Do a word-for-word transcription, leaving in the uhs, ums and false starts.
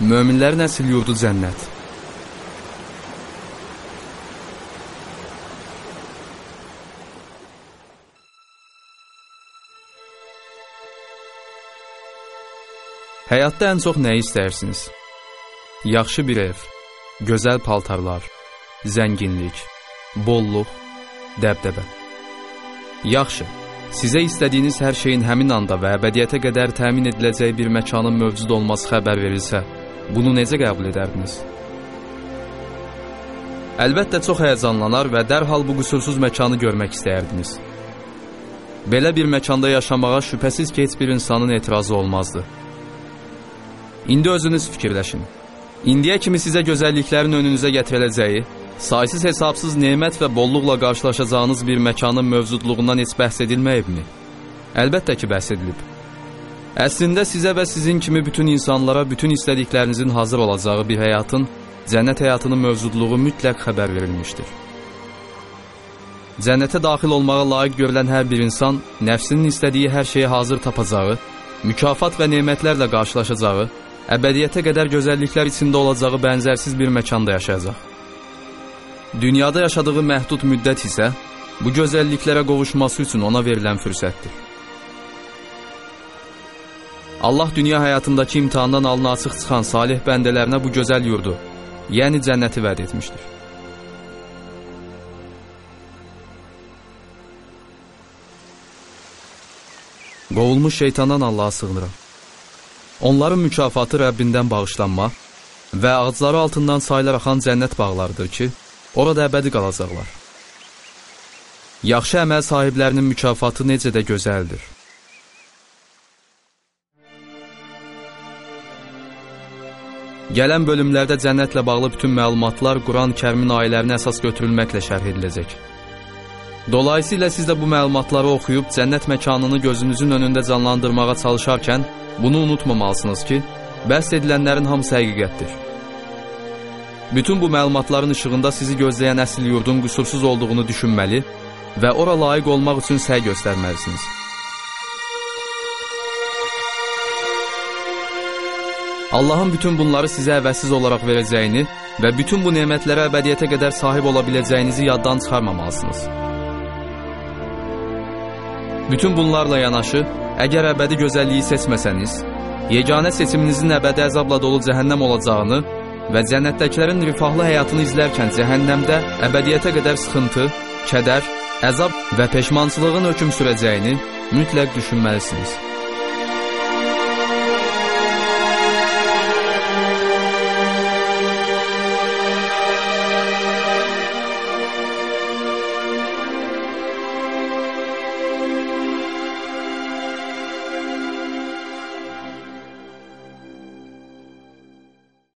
Möminlərin əsl yurdu cənnət. Həyatda ən çox nəyi istəyirsiniz? Yaxşı bir ev, gözəl paltarlar, zənginlik, bolluq, dəbdəbə. Yaxşı, sizə istədiyiniz hər şeyin həmin anda və əbədiyyətə qədər təmin ediləcəyi bir məkanın mövcud olması xəbər verilsə, bunu necə qəbul edərdiniz? Əlbəttə çox həyəcanlanar və dərhal bu qüsursuz məkanı görmək istəyərdiniz. Belə bir məkanda yaşamağa şübhəsiz ki, heç bir insanın etirazı olmazdı. İndi özünüz fikirləşin. İndiyə kimi sizə gözəlliklərin önünüzə gətiriləcəyi, saysız hesabsız nemət və bolluqla qarşılaşacağınız bir məkanın mövcudluğundan heç bəhs edilməyibmi? Əlbəttə ki, bəhs edilib. Əslində sizə və sizin kimi bütün insanlara bütün istədiklərinizin hazır olacağı bir həyatın, cənnət həyatının mövcudluğu mütləq xəbər verilmişdir. Cənnətə daxil olmağa layiq görülən hər bir insan, nəfsinin istədiyi hər şeyi hazır tapacağı, mükafat və nemətlərlə qarşılaşacağı, əbədiyyətə qədər gözəlliklər içində olacağı bənzərsiz bir məkanda yaşayacaq. Dünyada yaşadığı məhdud müddət isə bu gözəlliklərə qovuşması üçün ona verilən fürsətdir. Allah dünya həyatındakı imtihandan alnı açıq çıxan salih bəndələrinə bu gözəl yurdu, yəni cənnəti vəd etmişdir. Qovulmuş şeytandan Allaha sığınıram. Onların mükafatı Rəbbindən bağışlanma və ağacları altından saylar axan cənnət bağlarıdır ki, orada əbədi qalacaqlar. Yaxşı əməl sahiblərinin mükafatı necə də gözəldir. Gələn bölümlərdə cənnətlə bağlı bütün məlumatlar Quran-Kərimin ayələrinə əsas götürülməklə şərh ediləcək. Dolayısıyla siz də bu məlumatları oxuyub cənnət məkanını gözünüzün önündə canlandırmağa çalışarkən bunu unutmamalısınız ki, bəhs edilənlərin hamısı həqiqətdir. Bütün bu məlumatların işığında sizi gözləyən əsl yurdun qüsursuz olduğunu düşünməli və ora layiq olmaq üçün səy göstərməlisiniz. Allahın bütün bunları sizə əvəzsiz olaraq verəcəyini və bütün bu nemətlərə əbədiyyətə qədər sahib ola biləcəyinizi yaddan çıxarmamalısınız. Bütün bunlarla yanaşı, əgər əbədi gözəlliyi seçməsəniz, yeganə seçiminizin əbədi əzabla dolu cəhənnəm olacağını və cənnətdəkilərin rifahlı həyatını izlərkən cəhənnəmdə əbədiyyətə qədər sıxıntı, kədər, əzab və peşmançılığın hökm sürəcəyini mütləq düşünməlisiniz.